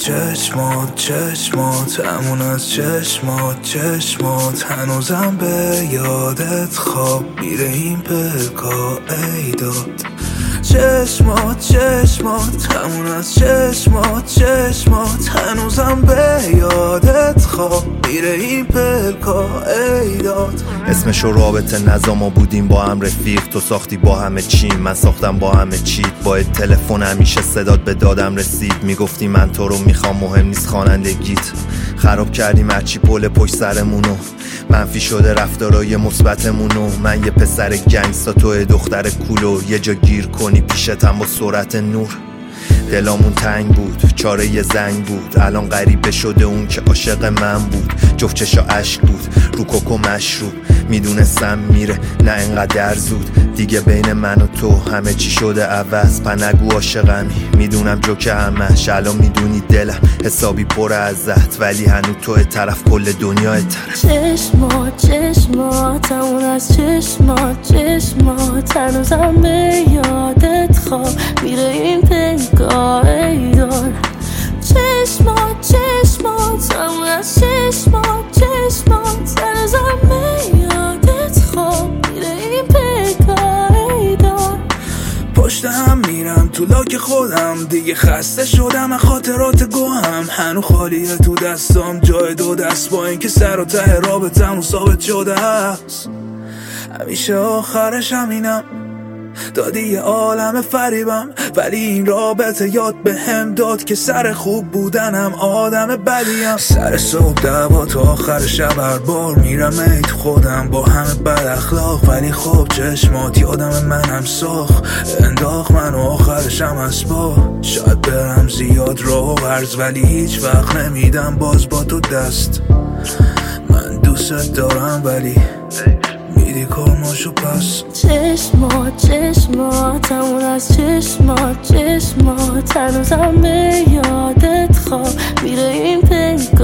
چشمات همون از چشمات هنوزم به یادت خواب میره این پلکا ای داد. چشمات همون از چشمات هنوزم به یادت خواب میره این پلکا ای داد. اسمشو رابطه نظام ما بودیم با هم رفیق، تو ساختی با همه چیم من ساختم با همه چیت. با تلفن همیشه صدات به دادم رسید، میگفتی من تو رو میخوام مهم نیست خوانندگیت. خراب کردیم هرچی پل پشت سرمونو، منفی شده رفتارای مثبتمونو. من یه پسر گنگستا تو دختر کولو، یه جا گیر کنی پیشتم با سرعت نور. دلامون تنگ بود چاره یه زنگ بود، الان غریبه شده اون که عاشق من بود. جفت چشا عشق بود رو کوکو مشروب، میدونستم میره نه انقدر زود. دیگه بین من و تو همه چی شده عوض، پنگو عاشقمی میدونم جوکه همش. الان میدونی دلم حسابی پر ازت، ولی هنو تو طرف کل دنیا طرف. چشمات همون از چشمات هنوزم به یادت خواب میره این پنگاه ای دار. چشمات همون از چشمات هنوزم به یادت خواب میره این پنگاه ای دار. پشت هم میرم تو لاک خودم، دیگه خسته شدم از خاطرات گوهم. هنو خالیه تو دستام جای دو دست، با اینکه سر و ته رابطمون ثابت شده است. همیشه آخرش همینم، دادی یه عالم فریبم، ولی این رابطه یاد به هم داد که سر خوب بودنم آدم بدیم. سر صبح دعوا تا آخر شب هر بار میرم ایت خودم با همه بد اخلاق، ولی خب چشمات یادم منم ساخت انداخت منو آخرشم اسبا. شاید برم زیاد راه و عرض، ولی هیچ وقت نمیدم باز با تو دست. من دوست دارم ولی میدی کارماشو پس. چشمات همون از چشمات هنوزم به یادت خواب میره این پنگاه